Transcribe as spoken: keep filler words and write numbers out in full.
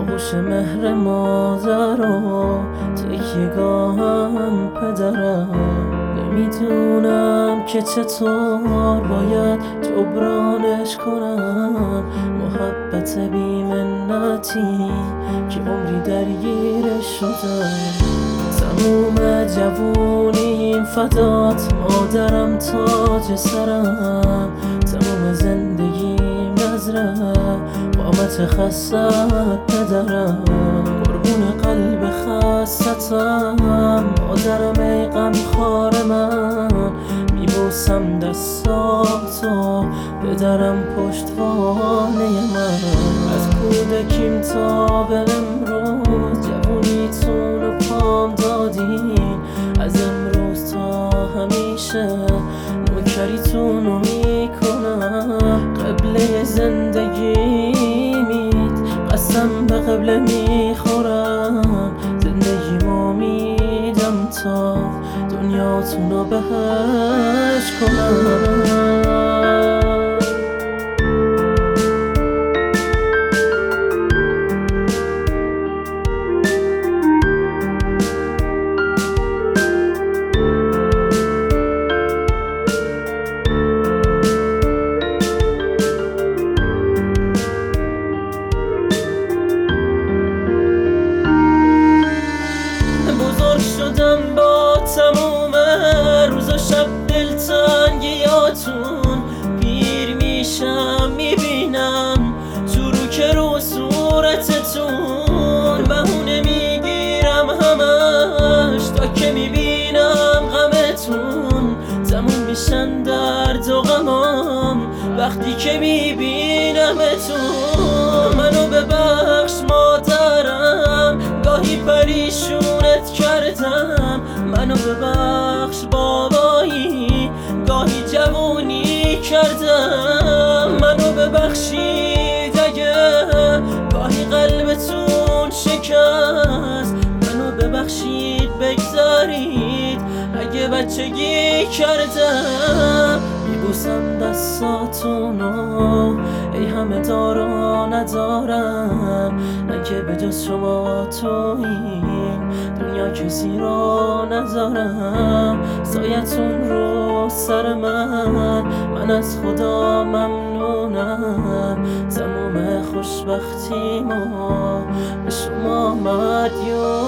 آغوش مهر مادر و تکیه‌گاهم پدرم. نمیدونم که چطور باید جبرانش کنم، محبت بی‌منتی که عمری درگیرش شدم. تموم جوونیم فدات مادرم، تاج سرم. تموم زندگیم نذره قامت خستت پدرم. قربون قلب خستتم مادرم، ای غمخوار من. میبوسم دستاتو پدرم، پشتوانه من. از کودکیم تا به امروز جوونیتون رو پام دادین. از امروز تا همیشه نوکریتون رو میکنم. قبله زندگیمیت قسم به قبله میخورم. زندگیمو میدم تا دنیاتون رو بهش کنم. شدم با تموم روز و شب دلتنگیاتون. پیر میشم میبینم تو رو که رو صورتتون. بهونه میگیرم همش تا که میبینم غمتون. تموم میشن درد و غمام وقتی که میبینمتون. منو ببخش مادرم، گاهی پریشونت کردم. منو ببخش بابایی، گاهی جوونی کردم. منو ببخشید اگه گاهی قلبتون شکست. منو ببخشید بگذارید اگه بچگی کردم. میبوسم دستاتونو ای همه دارا ندارم، نه که به جز شما تو این دنیا کسی را نذارم. سایتون رو سر من، من از خدا ممنونم. تموم خوشبختیمو به شما مدیونم.